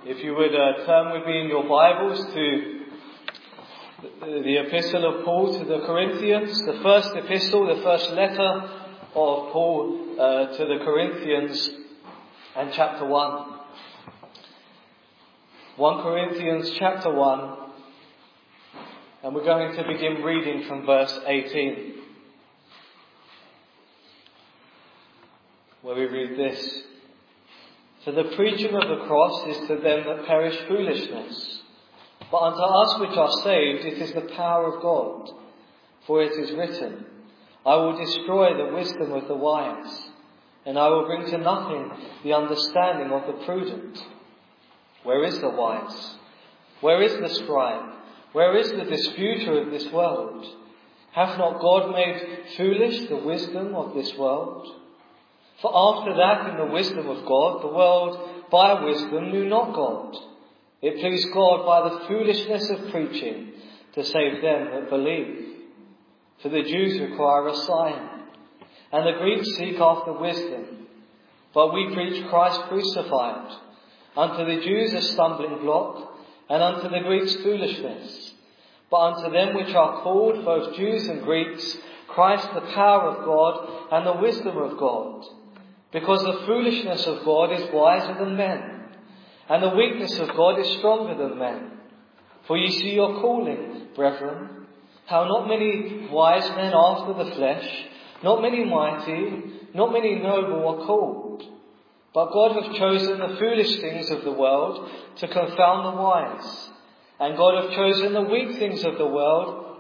If you would turn with me in your Bibles to the epistle of Paul to the Corinthians, the first epistle, the first letter of Paul to the Corinthians, and chapter 1. 1 Corinthians chapter 1, and we're going to begin reading from verse 18, where we read this. For the preaching of the cross is to them that perish foolishness, but unto us which are saved it is the power of God. For it is written, I will destroy the wisdom of the wise, and I will bring to nothing the understanding of the prudent. Where is the wise? Where is the scribe? Where is the disputer of this world? Hath not God made foolish the wisdom of this world? For after that, in the wisdom of God, the world by wisdom knew not God. It pleased God by the foolishness of preaching to save them that believe. For the Jews require a sign, and the Greeks seek after wisdom. But we preach Christ crucified, unto the Jews a stumbling block, and unto the Greeks foolishness. But unto them which are called, both Jews and Greeks, Christ the power of God and the wisdom of God. Because the foolishness of God is wiser than men, and the weakness of God is stronger than men. For ye see your calling, brethren, how not many wise men after the flesh, not many mighty, not many noble are called. But God hath chosen the foolish things of the world to confound the wise, and God hath chosen the weak things of the world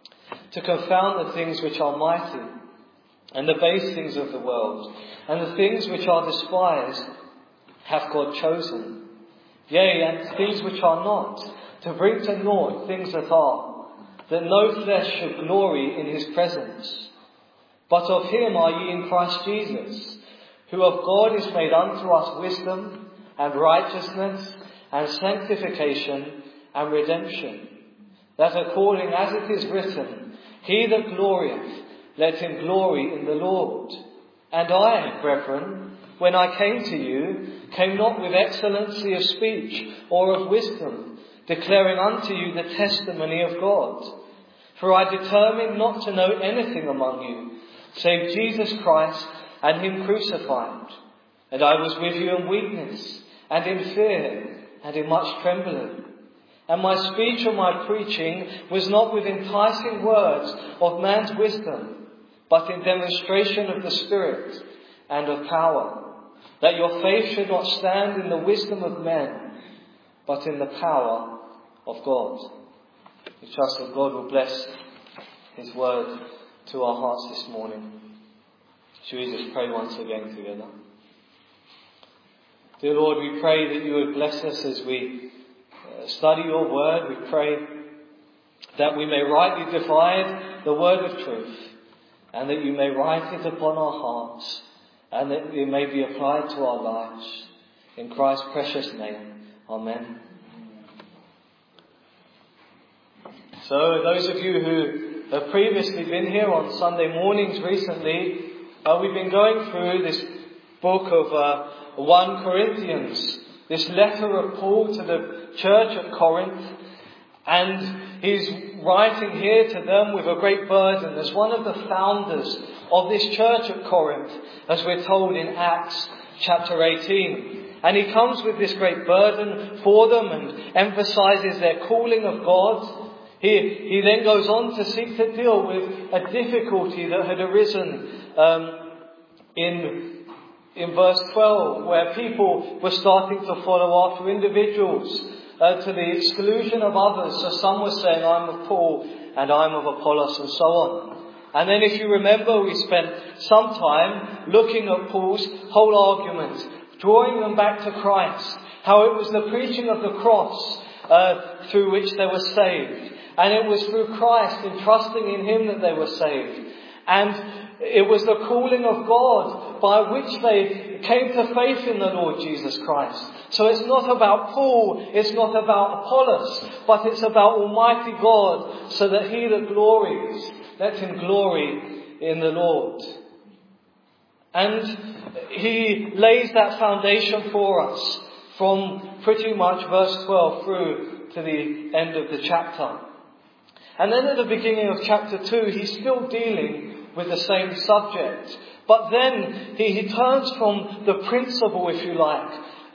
to confound the things which are mighty, and the base things of the world, and the things which are despised hath God chosen. Yea, and things which are not, to bring to naught things that are, that no flesh should glory in his presence. But of him are ye in Christ Jesus, who of God is made unto us wisdom, and righteousness, and sanctification, and redemption. That according as it is written, he that glorieth, let him glory in the Lord. And I, brethren, when I came to you, came not with excellency of speech or of wisdom, declaring unto you the testimony of God. For I determined not to know anything among you, save Jesus Christ and him crucified. And I was with you in weakness, and in fear, and in much trembling. And my speech or my preaching was not with enticing words of man's wisdom, but in demonstration of the Spirit and of power, that your faith should not stand in the wisdom of men, but in the power of God. We trust that God will bless his word to our hearts this morning. Shall we just pray once again together? Dear Lord, we pray that you would bless us as we study your word. We pray that we may rightly divide the word of truth, and that you may write it upon our hearts, and that it may be applied to our lives. In Christ's precious name. Amen. So those of you who have previously been here on Sunday mornings recently, we've been going through this book of 1 Corinthians, this letter of Paul to the church at Corinth, and he's writing here to them with a great burden as one of the founders of this church at Corinth, as we're told in Acts chapter 18. And he comes with this great burden for them and emphasizes their calling of God. He then goes on to seek to deal with a difficulty that had arisen in verse 12, where people were starting to follow after individuals to the exclusion of others. So some were saying, I'm of Paul and I'm of Apollos, and so on. And then if you remember, we spent some time looking at Paul's whole argument, drawing them back to Christ, how it was the preaching of the cross through which they were saved. And it was through Christ and trusting in him that they were saved. And it was the calling of God by which they came to faith in the Lord Jesus Christ. So it's not about Paul, it's not about Apollos, but it's about Almighty God, so that he that glories, let him glory in the Lord. And he lays that foundation for us from pretty much verse 12 through to the end of the chapter. And then at the beginning of chapter 2, he's still dealing with the same subject. But then he turns from the principle, if you like,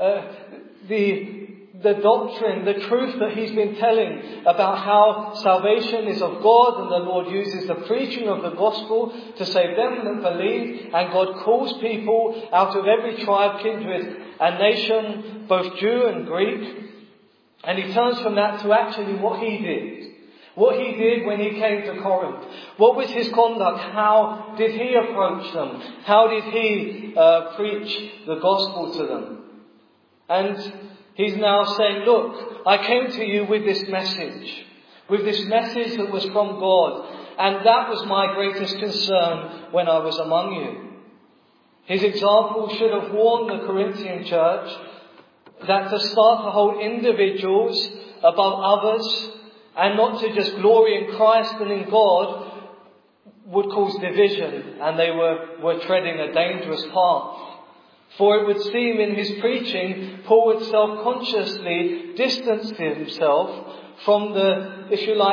the doctrine, the truth that he's been telling about how salvation is of God, and the Lord uses the preaching of the gospel to save them that believe, and God calls people out of every tribe, kindred and nation, both Jew and Greek. And he turns from that to actually what he did. What he did when he came to Corinth. What was his conduct? How did he approach them? How did he preach the gospel to them? And he's now saying, look, I came to you with this message that was from God. And that was my greatest concern when I was among you. His example should have warned the Corinthian church that to start to hold individuals above others and not to just glory in Christ and in God would cause division, and they were treading a dangerous path. For it would seem in his preaching, Paul would self-consciously distance himself from the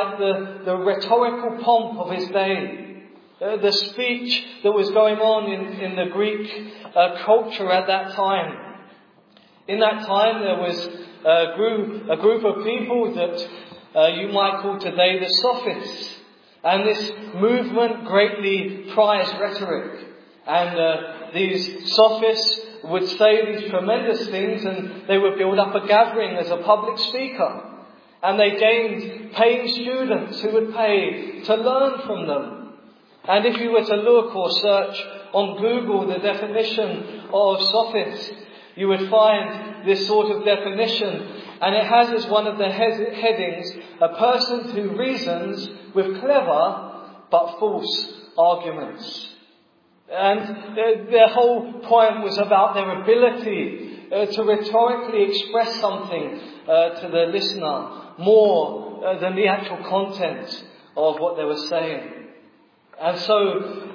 rhetorical pomp of his day. The speech that was going on in the Greek culture at that time. In that time there was a group of people that you might call today the Sophists. And this movement greatly prized rhetoric. And these Sophists would say these tremendous things, and they would build up a gathering as a public speaker. And they gained paying students who would pay to learn from them. And if you were to look or search on Google the definition of Sophist, you would find this sort of definition. And it has as one of the headings, a person who reasons with clever but false arguments. And their whole point was about their ability to rhetorically express something to the listener more than the actual content of what they were saying. And so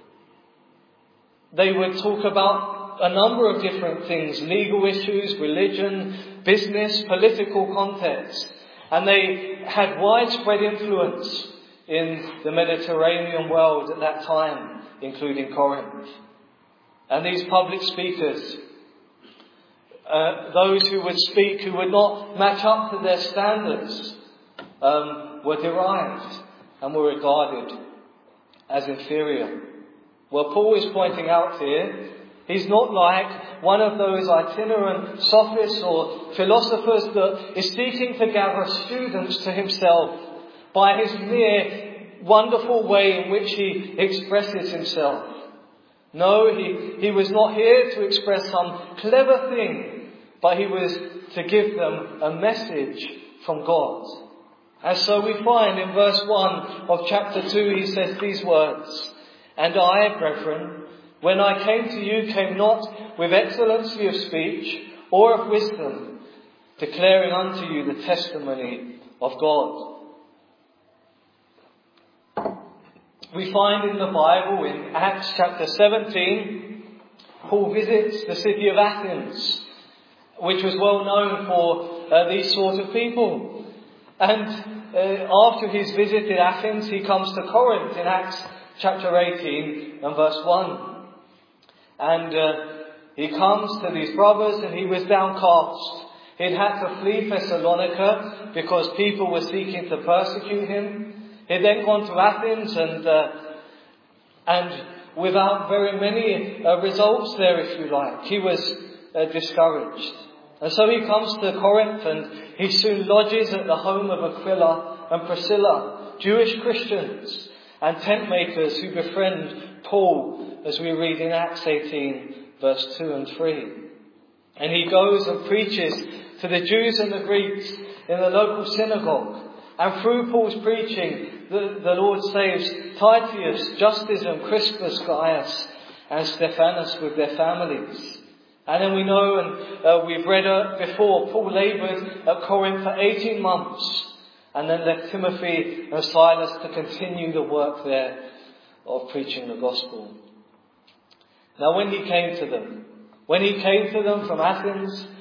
they would talk about a number of different things: legal issues, religion, business, political context. And they had widespread influence in the Mediterranean world at that time, including Corinth. And these public speakers, those who would speak who would not match up to their standards, were derided and were regarded as inferior. Well, Paul is pointing out here, he's not like one of those itinerant sophists or philosophers that is seeking to gather students to himself by his mere wonderful way in which he expresses himself. No, he was not here to express some clever thing, but he was to give them a message from God. And so we find in verse 1 of chapter 2, he says these words, "And I, brethren, when I came to you, came not with excellency of speech or of wisdom, declaring unto you the testimony of God." We find in the Bible, in Acts chapter 17, Paul visits the city of Athens, which was well known for these sort of people. And after he's visited Athens, he comes to Corinth in Acts chapter 18 and verse 1. And he comes to these brothers, and he was downcast. He'd had to flee Thessalonica because people were seeking to persecute him. He'd then gone to Athens and without very many results there, if you like. He was discouraged. And so he comes to Corinth, and he soon lodges at the home of Aquila and Priscilla, Jewish Christians and tent makers who befriend Paul, as we read in Acts 18 verse 2 and 3. And he goes and preaches to the Jews and the Greeks in the local synagogue. And through Paul's preaching, the Lord saves Titius, Justus, Crispus, Gaius and Stephanas with their families. And then we know, and we've read before, Paul laboured at Corinth for 18 months and then left Timothy and Silas to continue the work there of preaching the gospel. Now when he came to them from Athens,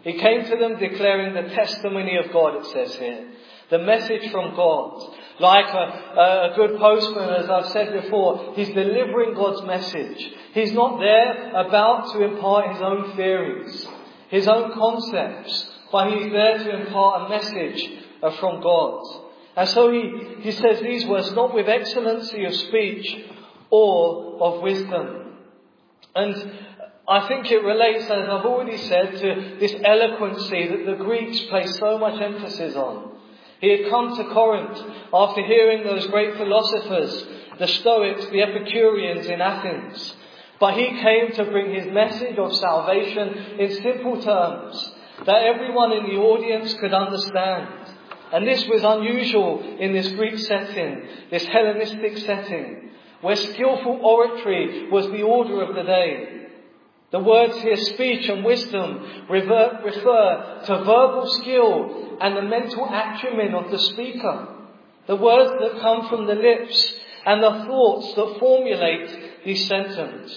He came to them declaring the testimony of God, it says here. The message from God. Like a good postman, as I've said before, he's delivering God's message. He's not there about to impart his own theories, his own concepts, but he's there to impart a message from God. And so he says these words, not with excellency of speech or of wisdom. And I think it relates, as I've already said, to this eloquency that the Greeks place so much emphasis on. He had come to Corinth after hearing those great philosophers, the Stoics, the Epicureans in Athens. But he came to bring his message of salvation in simple terms that everyone in the audience could understand. And this was unusual in this Greek setting, this Hellenistic setting, where skillful oratory was the order of the day. The words here, speech and wisdom, refer to verbal skill and the mental acumen of the speaker. The words that come from the lips and the thoughts that formulate these sentences.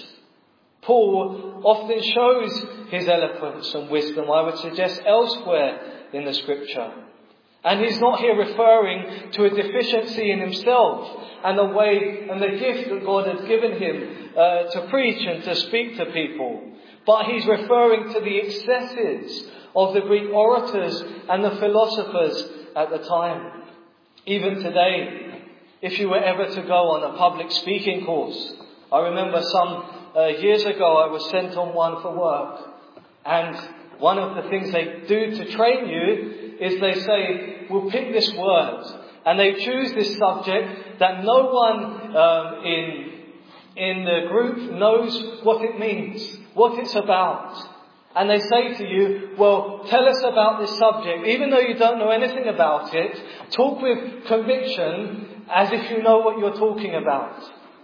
Paul often shows his eloquence and wisdom, I would suggest, elsewhere in the Scripture. And he's not here referring to a deficiency in himself and the way and the gift that God has given him to preach and to speak to people. But he's referring to the excesses of the Greek orators and the philosophers at the time. Even today, if you were ever to go on a public speaking course, I remember some years ago I was sent on one for work. And one of the things they do to train you is they say, we'll pick this word. And they choose this subject that no one in the group knows what it means, what it's about. And they say to you, well, tell us about this subject. Even though you don't know anything about it, talk with conviction as if you know what you're talking about.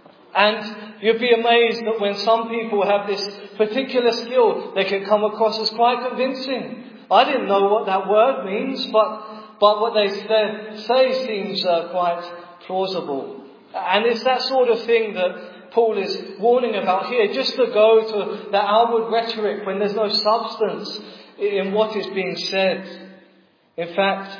And you'd be amazed that when some people have this particular skill, they can come across as quite convincing. I didn't know what that word means, but what they say seems quite plausible. And it's that sort of thing that Paul is warning about here, just to go to the outward rhetoric when there's no substance in what is being said. In fact,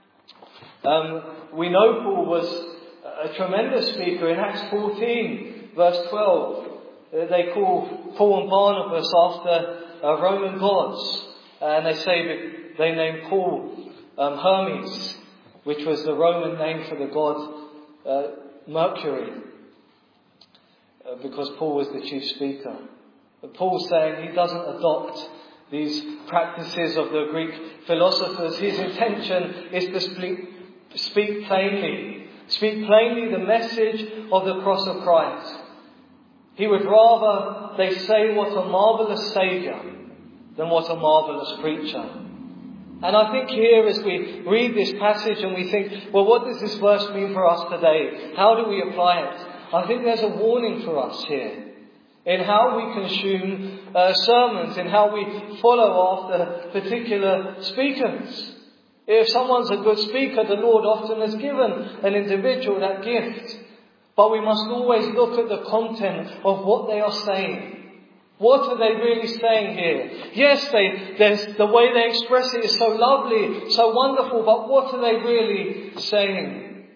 we know Paul was a tremendous speaker. In Acts 14, verse 12, they call Paul and Barnabas after Roman gods. And they say they named Paul Hermes, which was the Roman name for the god Mercury, because Paul was the chief speaker. But Paul's saying he doesn't adopt these practices of the Greek philosophers. His intention is to speak plainly the message of the cross of Christ. He would rather they say what a marvellous Saviour than what a marvellous preacher. And I think here as we read this passage and we think, well, what does this verse mean for us today? How do we apply it? I think there's a warning for us here in how we consume sermons, in how we follow after particular speakers. If someone's a good speaker, the Lord often has given an individual that gift. But we must always look at the content of what they are saying. What are they really saying here? Yes, the way they express it is so lovely, so wonderful, but what are they really saying?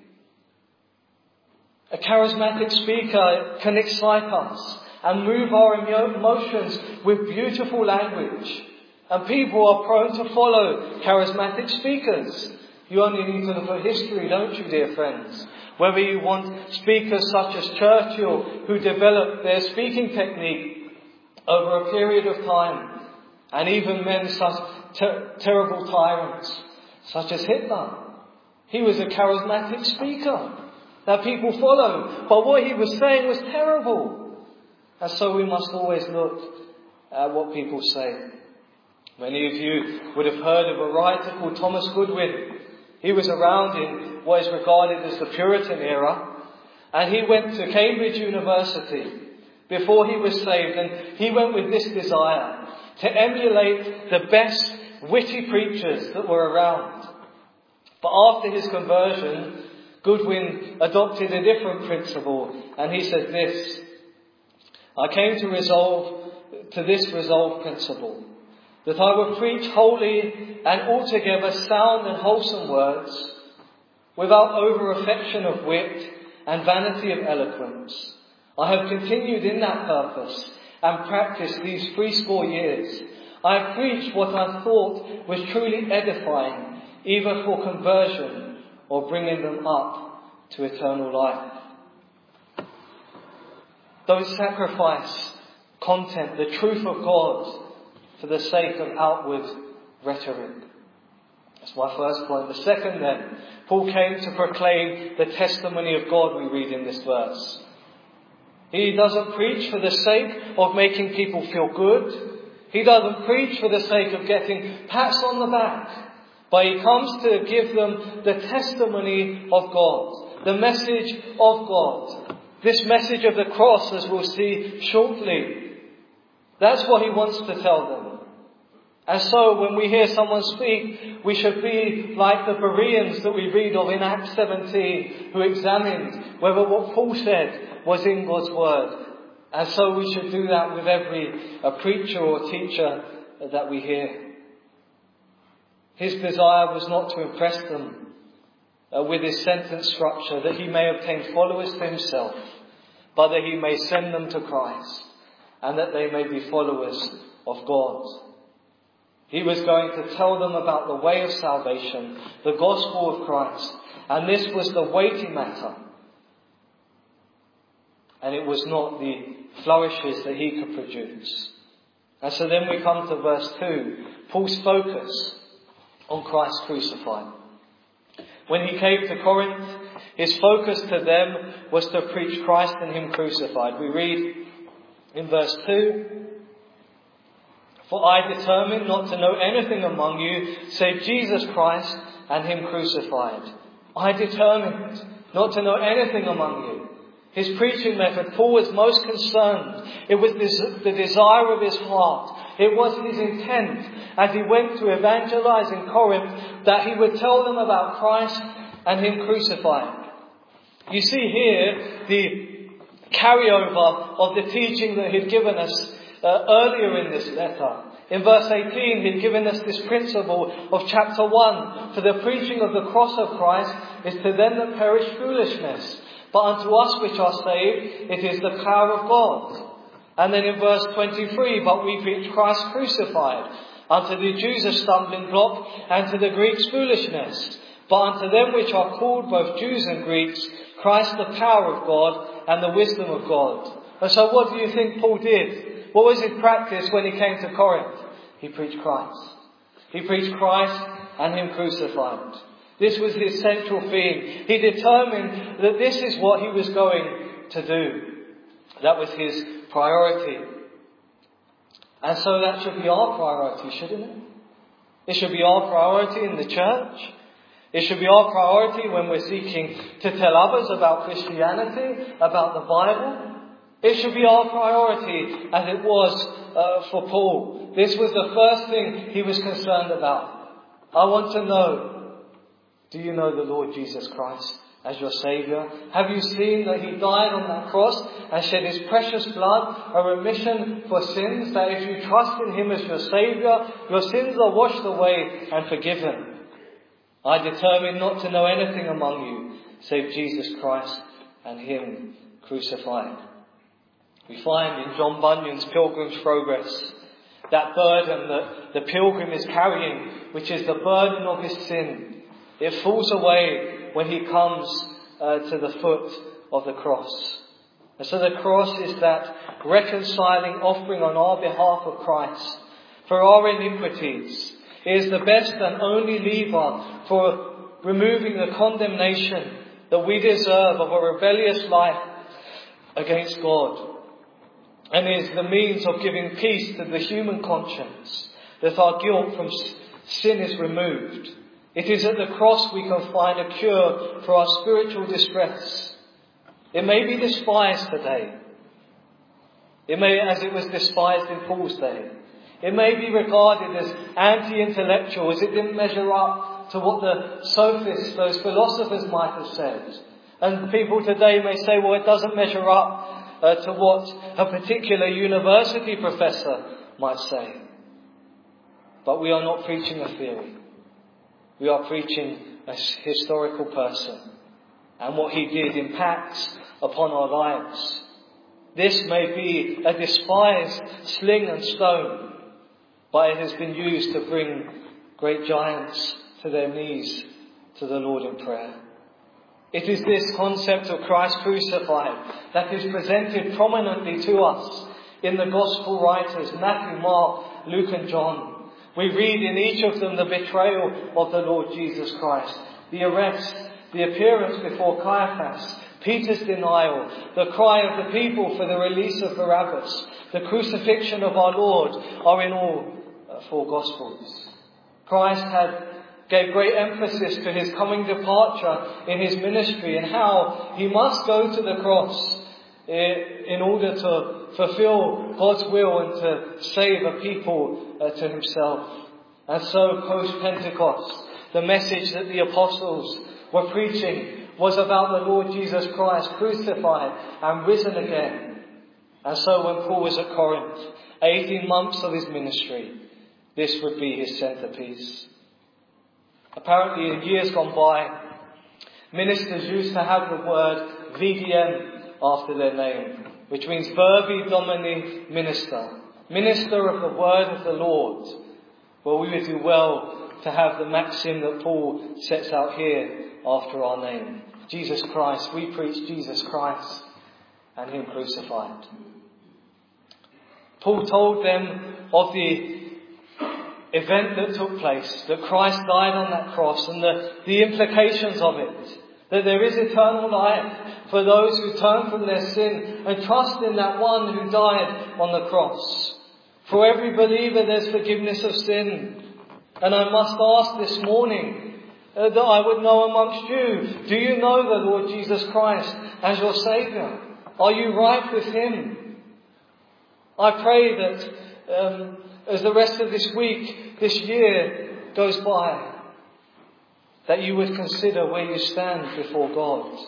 A charismatic speaker can excite us and move our emotions with beautiful language. And people are prone to follow charismatic speakers. You only need to look at history, don't you, dear friends? Whether you want speakers such as Churchill, who developed their speaking technique over a period of time, and even men such terrible tyrants, such as Hitler. He was a charismatic speaker that people follow, but what he was saying was terrible. And so we must always look at what people say. Many of you would have heard of a writer called Thomas Goodwin. He was around in what is regarded as the Puritan era, and he went to Cambridge University before he was saved, and he went with this desire to emulate the best witty preachers that were around. But after his conversion, Goodwin adopted a different principle, and he said this: I came to this resolve principle. that I would preach holy and altogether sound and wholesome words, without over-affection of wit and vanity of eloquence. I have continued in that purpose and practiced these 80 years. I have preached what I thought was truly edifying, either for conversion or bringing them up to eternal life. Don't sacrifice content, the truth of God, for the sake of outward rhetoric. That's my first point. The second then, Paul came to proclaim the testimony of God, we read in this verse. He doesn't preach for the sake of making people feel good. He doesn't preach for the sake of getting pats on the back. But he comes to give them the testimony of God, the message of God. This message of the cross, as we'll see shortly. That's what he wants to tell them. And so when we hear someone speak, we should be like the Bereans that we read of in Acts 17, who examined whether what Paul said was in God's word. And so we should do that with every preacher or teacher that we hear. His desire was not to impress them with his sentence structure, that he may obtain followers to himself, but that he may send them to Christ, and that they may be followers of God. He was going to tell them about the way of salvation, the gospel of Christ, and this was the weighty matter. And it was not the flourishes that he could produce. And so then we come to verse 2, Paul's focus on Christ crucified. When he came to Corinth, his focus to them was to preach Christ and him crucified. We read in verse 2, "For I determined not to know anything among you save Jesus Christ and him crucified." I determined not to know anything among you. His preaching method, Paul was most concerned. It was the desire of his heart. It was his intent as he went to evangelize in Corinth that he would tell them about Christ and him crucified. You see here the carryover of the teaching that he'd given us earlier in this letter. In verse 18, he'd given us this principle of chapter 1. For the preaching of the cross of Christ is to them that perish foolishness, but unto us which are saved, it is the power of God. And then in verse 23, but we preach Christ crucified, unto the Jews a stumbling block, and to the Greeks foolishness. But unto them which are called, both Jews and Greeks, Christ the power of God and the wisdom of God. And so what do you think Paul did? What was his practice when he came to Corinth? He preached Christ. He preached Christ and him crucified. This was his central theme. He determined that this is what he was going to do. That was his priority. And so that should be our priority, shouldn't it? It should be our priority in the church. It should be our priority when we're seeking to tell others about Christianity, about the Bible. It should be our priority as it was for Paul. This was the first thing he was concerned about. I want to know, do you know the Lord Jesus Christ as your Saviour? Have you seen that he died on that cross and shed his precious blood, a remission for sins, that if you trust in him as your Saviour, your sins are washed away and forgiven? I determined not to know anything among you save Jesus Christ and him crucified. We find in John Bunyan's Pilgrim's Progress that burden that the pilgrim is carrying, which is the burden of his sin. It falls away when he comes to the foot of the cross. And so the cross is that reconciling offering on our behalf of Christ for our iniquities. It is the best and only lever for removing the condemnation that we deserve of a rebellious life against God. And is the means of giving peace to the human conscience, that our guilt from sin is removed. It is at the cross we can find a cure for our spiritual distress. It may be despised today. It may, as it was despised in Paul's day. It may be regarded as anti-intellectual, as it didn't measure up to what the sophists, those philosophers might have said. And people today may say, well, it doesn't measure up to what a particular university professor might say. But we are not preaching a theory. We are preaching a historical person. And what he did impacts upon our lives. This may be a despised sling and stone, but it has been used to bring great giants to their knees to the Lord in prayer. It is this concept of Christ crucified that is presented prominently to us in the Gospel writers, Matthew, Mark, Luke and John. We read in each of them the betrayal of the Lord Jesus Christ, the arrest, the appearance before Caiaphas, Peter's denial, the cry of the people for the release of Barabbas, the crucifixion of our Lord are in all four Gospels. Christ gave great emphasis to his coming departure in his ministry and how he must go to the cross in order to fulfill God's will and to save a people to himself. And so post-Pentecost, the message that the apostles were preaching was about the Lord Jesus Christ crucified and risen again. And so when Paul was at Corinth, 18 months of his ministry, this would be his centerpiece. Apparently in years gone by, ministers used to have the word VDM after their name, which means Verbi Domini Minister, minister of the word of the Lord. Well, we would do well to have the maxim that Paul sets out here after our name. Jesus Christ. We preach Jesus Christ and him crucified. Paul told them of the event that took place, that Christ died on that cross and the implications of it. That there is eternal life for those who turn from their sin and trust in that one who died on the cross. For every believer there's forgiveness of sin. And I must ask this morning that I would know amongst you, do you know the Lord Jesus Christ as your Saviour? Are you right with him? I pray that as the rest of this week, this year goes by, that you would consider where you stand before God.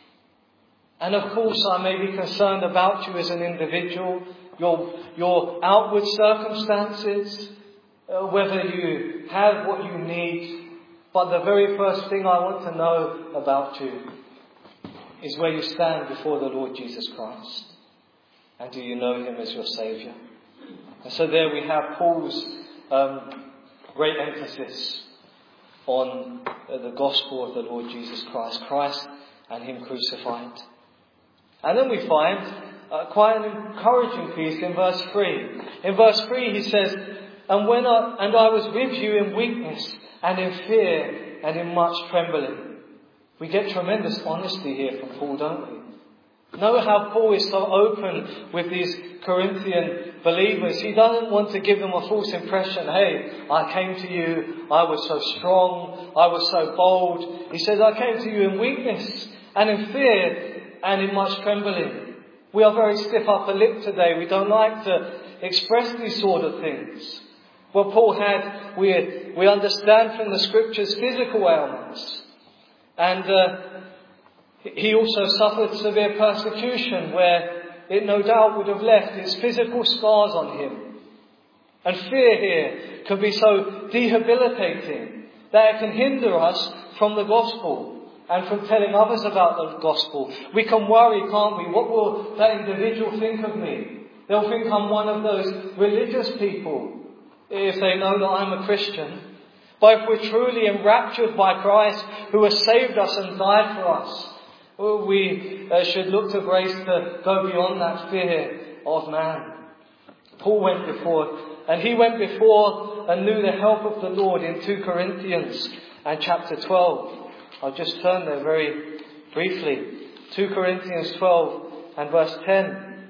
And of course I may be concerned about you as an individual, your outward circumstances, whether you have what you need. But the very first thing I want to know about you is where you stand before the Lord Jesus Christ. And do you know him as your Saviour? And so there we have Paul's great emphasis on the gospel of the Lord Jesus Christ, Christ and him crucified. And then we find quite an encouraging piece in verse 3. In verse 3 he says, And I was with you in weakness and in fear and in much trembling. We get tremendous honesty here from Paul, don't we? Know how Paul is so open with these Corinthian believers. He doesn't want to give them a false impression. Hey, I came to you, I was so strong, I was so bold. He says, I came to you in weakness and in fear and in much trembling. We are very stiff upper lip today. We don't like to express these sort of things. Well, Paul had, we understand from the scriptures, physical ailments. And he also suffered severe persecution where it no doubt would have left its physical scars on him. And fear here can be so debilitating that it can hinder us from the gospel and from telling others about the gospel. We can worry, can't we? What will that individual think of me? They'll think I'm one of those religious people if they know that I'm a Christian. But if we're truly enraptured by Christ who has saved us and died for us, we should look to grace to go beyond that fear of man. Paul went before, and he went before and knew the help of the Lord in 2 Corinthians and chapter 12. I'll just turn there very briefly. 2 Corinthians 12 and verse 10,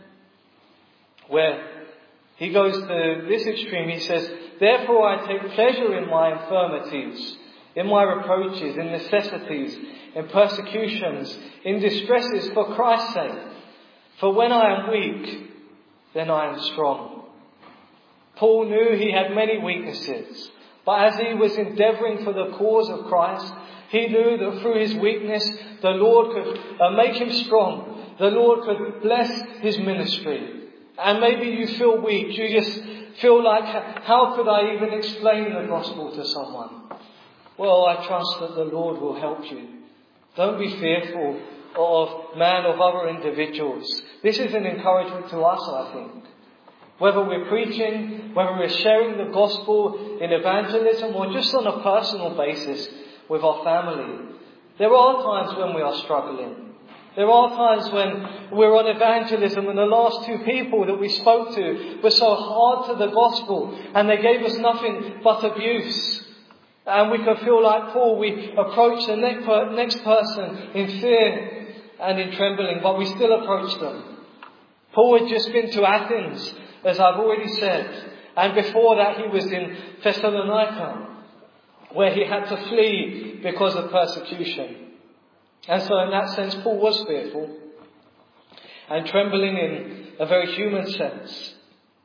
where he goes to this extreme. He says, Therefore I take pleasure in my infirmities, in my reproaches, in necessities, in persecutions, in distresses for Christ's sake. For when I am weak, then I am strong. Paul knew he had many weaknesses, but as he was endeavouring for the cause of Christ, he knew that through his weakness, the Lord could make him strong. The Lord could bless his ministry And maybe you feel weak. You just feel like, how could I even explain the gospel to someone? Well, I trust that the Lord will help you. Don't be fearful of man or other individuals. This is an encouragement to us, I think. Whether we're preaching, whether we're sharing the gospel in evangelism, or just on a personal basis with our family. There are times when we are struggling. There are times when we're on evangelism and the last two people that we spoke to were so hard to the gospel and they gave us nothing but abuse. And we can feel like Paul, we approach the next person in fear and in trembling, but we still approach them. Paul had just been to Athens, as I've already said, and before that he was in Thessalonica, where he had to flee because of persecution. And so in that sense, Paul was fearful and trembling in a very human sense.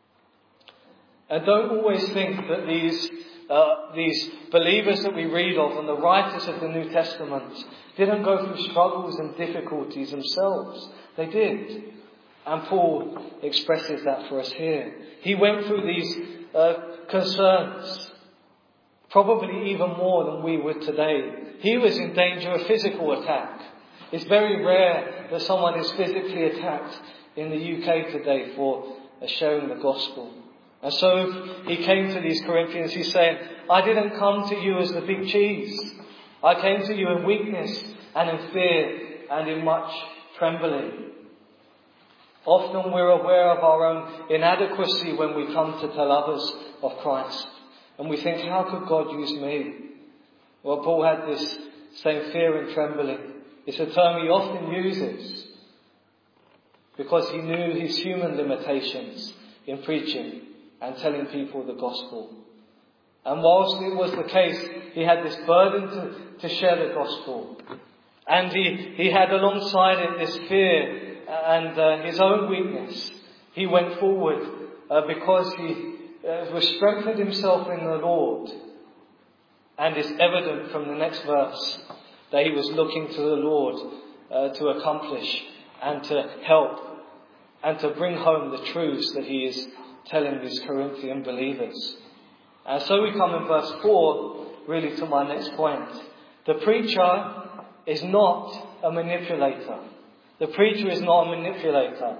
And don't always think that these believers that we read of and the writers of the New Testament didn't go through struggles and difficulties themselves. They did. And Paul expresses that for us here. He went through these concerns, probably even more than we would today. He was in danger of physical attack. It's very rare that someone is physically attacked in the UK today for sharing the gospel. And so he came to these Corinthians, he's saying, I didn't come to you as the big cheese. I came to you in weakness and in fear and in much trembling. Often we're aware of our own inadequacy when we come to tell others of Christ. And we think, how could God use me? Well, Paul had this same fear and trembling. It's a term he often uses because he knew his human limitations in preaching and telling people the gospel. And whilst it was the case, he had this burden to share the gospel. And he had alongside it this fear and his own weakness. He went forward because he was strengthened himself in the Lord. And it's evident from the next verse that he was looking to the Lord to accomplish and to help and to bring home the truths that he is telling these Corinthian believers. And so we come in verse 4 really to my next point. The preacher is not a manipulator. The preacher is not a manipulator.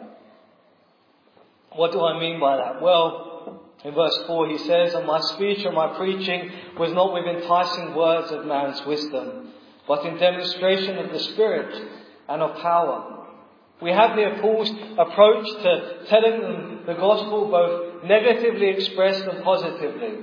What do I mean by that? Well, in verse 4 he says, and my speech and my preaching was not with enticing words of man's wisdom, but in demonstration of the Spirit and of power. We have the Paul's approach to telling them the gospel both negatively expressed and positively.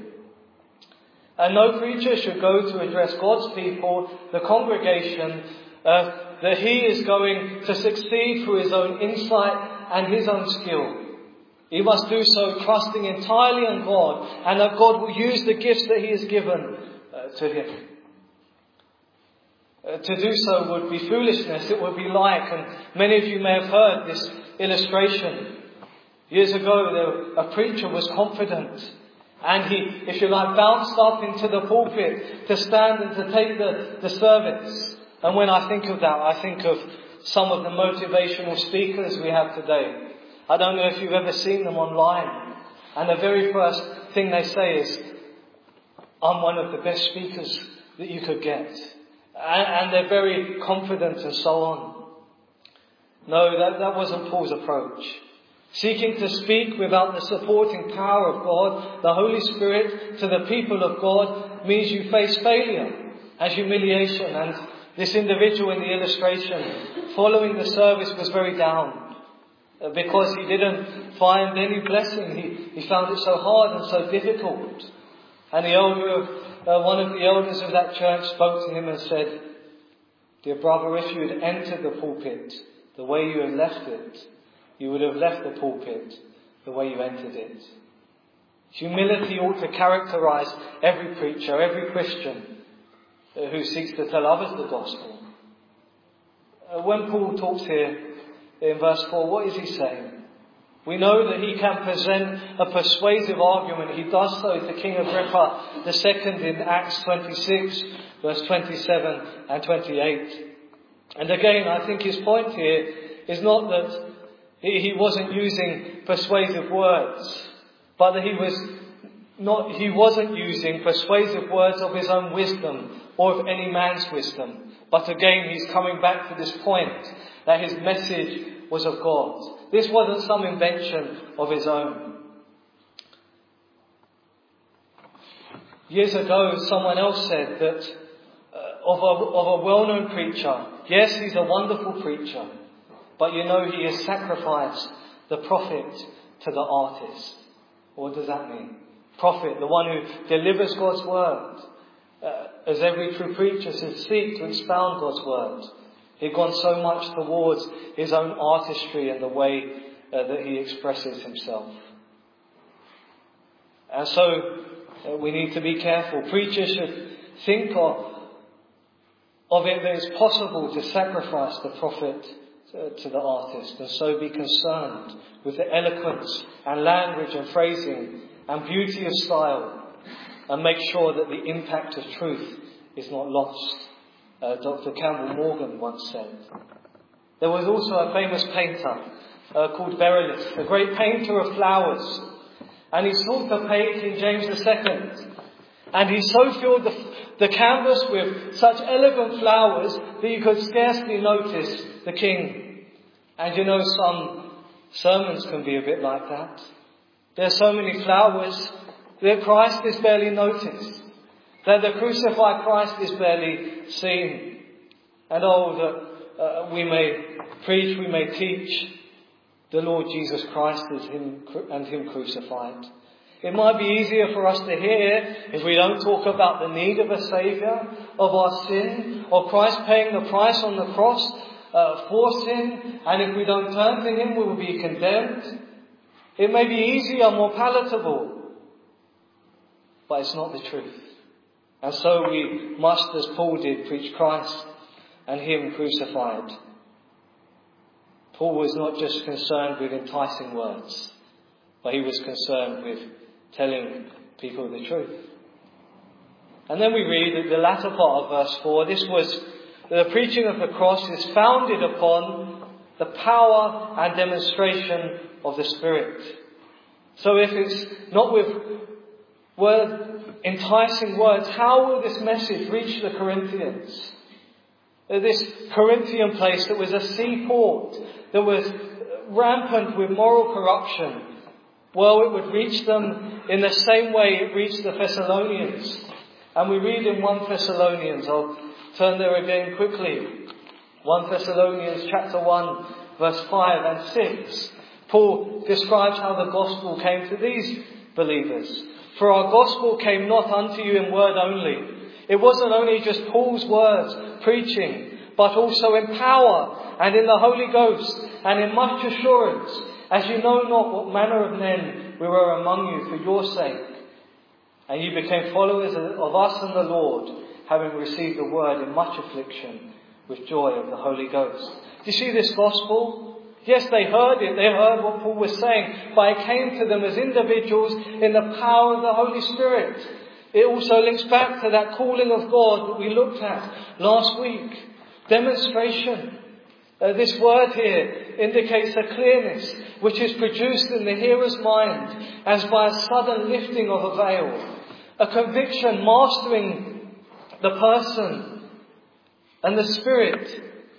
And no preacher should go to address God's people, the congregation, that he is going to succeed through his own insight and his own skill. He must do so trusting entirely on God and that God will use the gifts that he has given to him. To do so would be foolishness. It would be like, and many of you may have heard this illustration. Years ago, a preacher was confident and he, if you like, bounced up into the pulpit to stand and to take the service. And when I think of that, I think of some of the motivational speakers we have today. I don't know if you've ever seen them online. And the very first thing they say is, I'm one of the best speakers that you could get. And they're very confident and so on. No, that wasn't Paul's approach. Seeking to speak without the supporting power of God, the Holy Spirit, to the people of God means you face failure and humiliation. And this individual in the illustration, following the service, was very down because he didn't find any blessing. He found it so hard and so difficult. And the elder one of the elders of that church spoke to him and said, dear brother, if you had entered the pulpit the way you have left it, you would have left the pulpit the way you entered it. Humility ought to characterize every preacher, every Christian who seeks to tell others the gospel. When Paul talks here in verse 4, what is he saying? We know that he can present a persuasive argument. He does so to King Agrippa II in Acts 26, verse 27 and 28. And again, I think his point here is not that He wasn't using persuasive words, but that he wasn't using persuasive words of his own wisdom or of any man's wisdom. But again, he's coming back to this point that his message was of God. This wasn't some invention of his own. Years ago, someone else said that of a well-known preacher, yes, he's a wonderful preacher, but he has sacrificed the prophet to the artist. What does that mean? Prophet, the one who delivers God's word, as every true preacher should seek to expound God's word. He'd gone so much towards his own artistry and the way that he expresses himself. And so we need to be careful. Preachers should think of it that it's possible to sacrifice the prophet to the artist, and so be concerned with the eloquence and language and phrasing and beauty of style, and make sure that the impact of truth is not lost. Dr. Campbell Morgan once said. There was also a famous painter called Beryllus, a great painter of flowers, and he sought to paint King James II. And he so filled the canvas with such elegant flowers that you could scarcely notice the king. And some sermons can be a bit like that. There are so many flowers that Christ is barely noticed, that the crucified Christ is barely seen. And that we may preach, we may teach the Lord Jesus Christ as Him crucified. It might be easier for us to hear if we don't talk about the need of a Saviour, of our sin, or Christ paying the price on the cross for sin, and if we don't turn to Him we will be condemned. It may be easier, more palatable, but it's not the truth. And so we must, as Paul did, preach Christ and Him crucified. Paul was not just concerned with enticing words, but he was concerned with telling people the truth. And then we read at the latter part of verse 4, this was the preaching of the cross is founded upon the power and demonstration of the Spirit. So if it's not with enticing words, how will this message reach the Corinthians? This Corinthian place that was a seaport, that was rampant with moral corruption, well, it would reach them in the same way it reached the Thessalonians. And we read in 1 Thessalonians, I'll turn there again quickly, 1 Thessalonians chapter 1, verse 5 and 6. Paul describes how the gospel came to these believers. For our gospel came not unto you in word only. It wasn't only just Paul's words preaching, but also in power and in the Holy Ghost and in much assurance, as you know not what manner of men we were among you for your sake. And you became followers of us and the Lord, having received the word in much affliction with joy of the Holy Ghost. Do you see this gospel? Yes, they heard it. They heard what Paul was saying, but it came to them as individuals in the power of the Holy Spirit. It also links back to that calling of God that we looked at last week. Demonstration. This word here indicates a clearness which is produced in the hearer's mind as by a sudden lifting of a veil. A conviction mastering the person and the spirit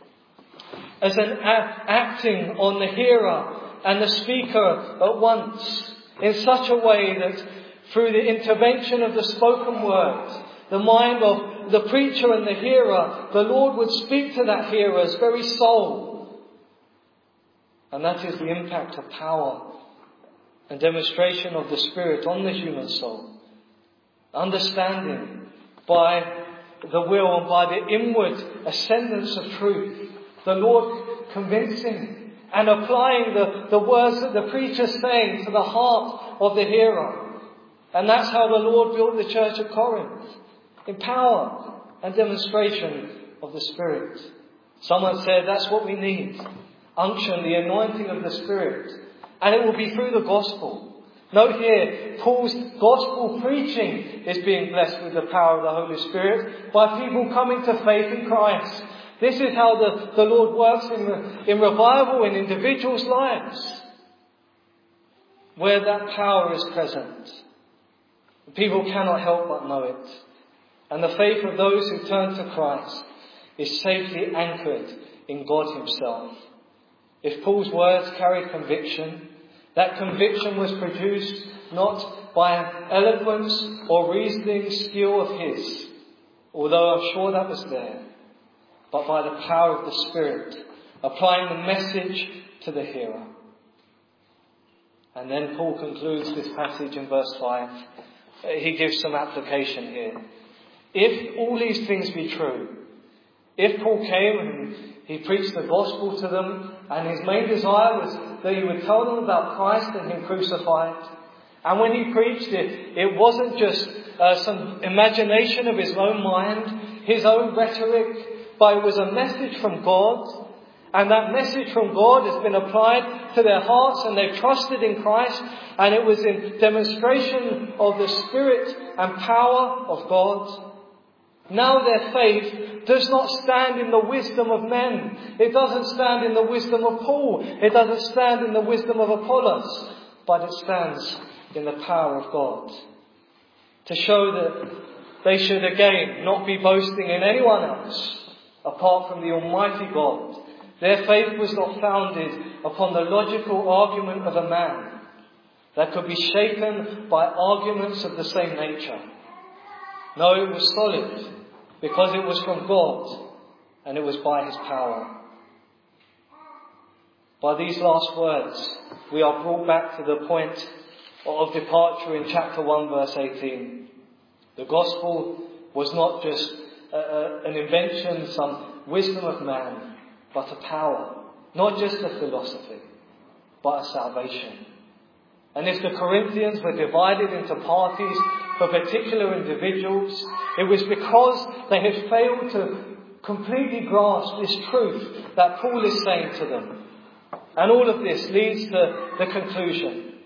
as an acting on the hearer and the speaker at once in such a way that through the intervention of the spoken word, the mind of the preacher and the hearer, the Lord would speak to that hearer's very soul. And that is the impact of power and demonstration of the Spirit on the human soul. Understanding by the will and by the inward ascendance of truth, the Lord convincing and applying the words that the preacher's saying to the heart of the hearer. And that's how the Lord built the church at Corinth, in power and demonstration of the Spirit. Someone said that's what we need. Unction, the anointing of the Spirit. And it will be through the gospel. Note here, Paul's gospel preaching is being blessed with the power of the Holy Spirit by people coming to faith in Christ. This is how the Lord works in revival in individuals' lives, where that power is present. People cannot help but know it. And the faith of those who turn to Christ is safely anchored in God Himself. If Paul's words carried conviction, that conviction was produced not by eloquence or reasoning skill of his, although I'm sure that was there, but by the power of the Spirit, applying the message to the hearer. And then Paul concludes this passage in verse 5. He gives some application here. If all these things be true, if Paul came and he preached the gospel to them, and his main desire was that he would tell them about Christ and Him crucified, and when he preached it, it wasn't just some imagination of his own mind, his own rhetoric, but it was a message from God, and that message from God has been applied to their hearts, and they've trusted in Christ, and it was in demonstration of the Spirit and power of God. Now their faith does not stand in the wisdom of men. It doesn't stand in the wisdom of Paul. It doesn't stand in the wisdom of Apollos. But it stands in the power of God. To show that they should again not be boasting in anyone else apart from the Almighty God. Their faith was not founded upon the logical argument of a man that could be shaken by arguments of the same nature. No, it was solid because it was from God and it was by His power. By these last words, we are brought back to the point of departure in chapter 1 verse 18. The gospel was not just an invention, some wisdom of man, but a power. Not just a philosophy, but a salvation. And if the Corinthians were divided into parties for particular individuals, it was because they had failed to completely grasp this truth that Paul is saying to them. And all of this leads to the conclusion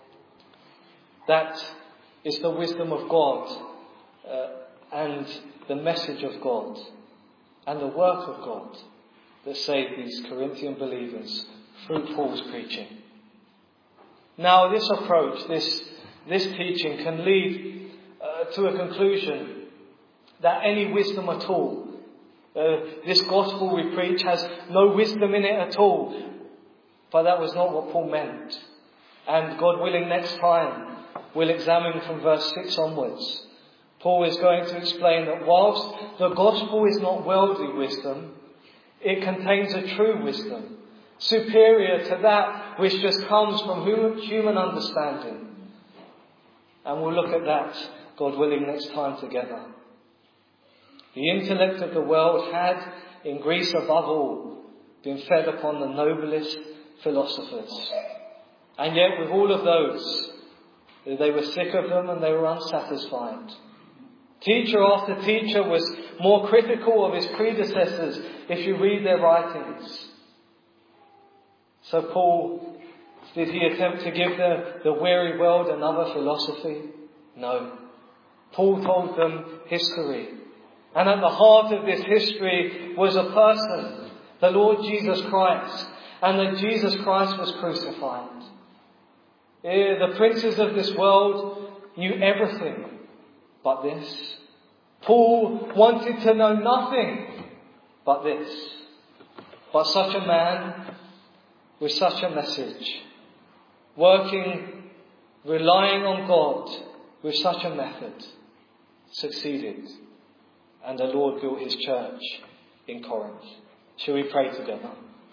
that it's the wisdom of God and the message of God and the work of God that saved these Corinthian believers through Paul's preaching. Now this approach, this teaching can lead to a conclusion that any wisdom at all, this gospel we preach has no wisdom in it at all. But that was not what Paul meant. And God willing, next time we'll examine from verse 6 onwards. Paul is going to explain that whilst the gospel is not worldly wisdom, it contains a true wisdom, superior to that which just comes from human understanding. And we'll look at that, God willing, next time together. The intellect of the world had, in Greece above all, been fed upon the noblest philosophers. And yet with all of those, they were sick of them and they were unsatisfied. Teacher after teacher was more critical of his predecessors if you read their writings. So Paul, did he attempt to give the weary world another philosophy? No. Paul told them history. And at the heart of this history was a person, the Lord Jesus Christ, and that Jesus Christ was crucified. The princes of this world knew everything but this. Paul wanted to know nothing but this. But such a man with such a message, working, relying on God with such a method, succeeded. And the Lord built His church in Corinth. Shall we pray together?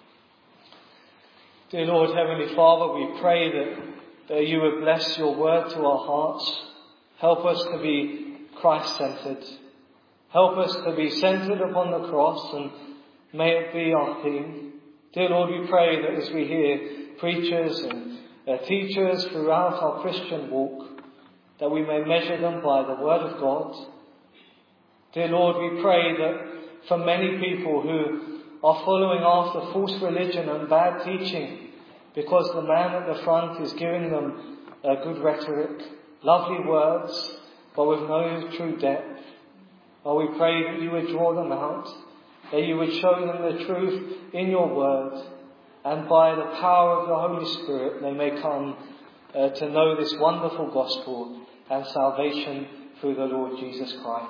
Dear Lord, Heavenly Father, we pray that you would bless your word to our hearts. Help us to be Christ-centered. Help us to be centered upon the cross, and may it be our theme. Dear Lord, we pray that as we hear preachers and teachers throughout our Christian walk, that we may measure them by the word of God. Dear Lord, we pray that for many people who are following after false religion and bad teaching, because the man at the front is giving them a good rhetoric, lovely words, but with no true depth, we pray that you would draw them out that you would show them the truth in your word, and by the power of the Holy Spirit they may come to know this wonderful gospel and salvation through the Lord Jesus Christ.